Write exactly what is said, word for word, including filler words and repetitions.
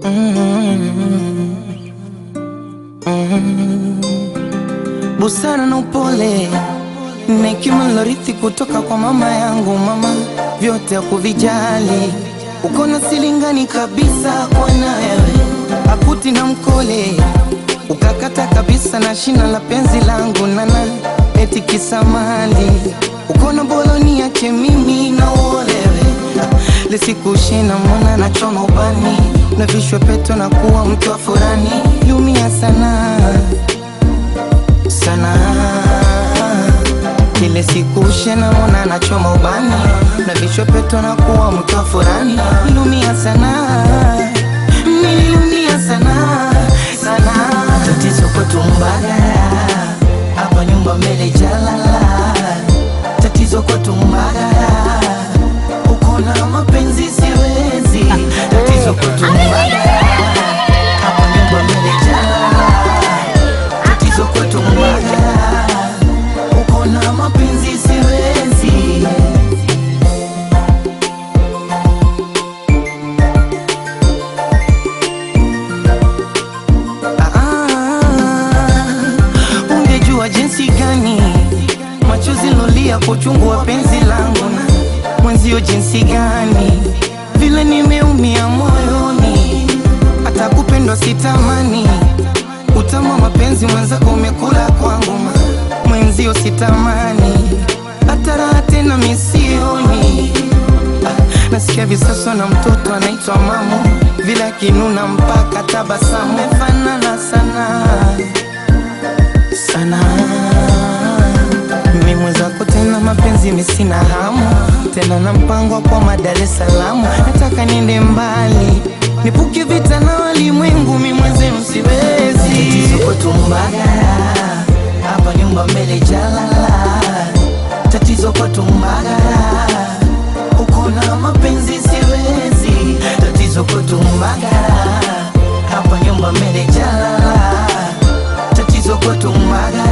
mm, mm. Busara na upole na hekima nilorithi kutoka kwa mama yangu. Mama vyote hakuvijali, uko na silingani kabisa kwa na wewe, akuti na mkole ukakata kabisa na shina la penzi langu. Nana eti kisamali uko na boloni yake mimi na olewe, lisikushina mwana na choma ubani na vishwe peto na kuwa mtu wa furani. Lumia sana sana kile siku shena mwana na choma ubani na vishwe peto na kuwa mtu wa furani. Lumia sana, nililumia sana sana. Tatizo kwetu Mbagala, hapa nyumba mbele jalala. Tatizo kwetu Mbagala, uko na mapenzi siwezi. Tatizo kwetu Mbagala, hapa nyumba mbele jalala. Tatizo kwetu Mbagala, uko na mapenzi siwezi. Jinsi gani machozi lolia kuchungu wa penzi langu na mwenzio, jinsi gani vile nimeumia moyoni, hata kupendwa sitamani. Utama mapenzi mwenzako umekula kwangu, mwenzio sitamani, hata raha tena misioni. Ah, nasikia visasa na mtoto anaitwa mamu, vile akinuna mpaka tabasamu. Mefanana sana sana mimi mwenzako tena, mapenzi misina hamu tena, na mpango kwa Dar es Salaam. Nataka niende mbali, nipuke vita na walimwengu, mimi mwenzenu siwezi. Tatizo kwetu Mbagala, hapa nyumba mbele jalala. Tatizo kwetu Mbagala, uko na mapenzi siwezi. Tatizo kwetu Mbagala, hapa nyumba mbele jalala. Tatizo kwetu Mbagala,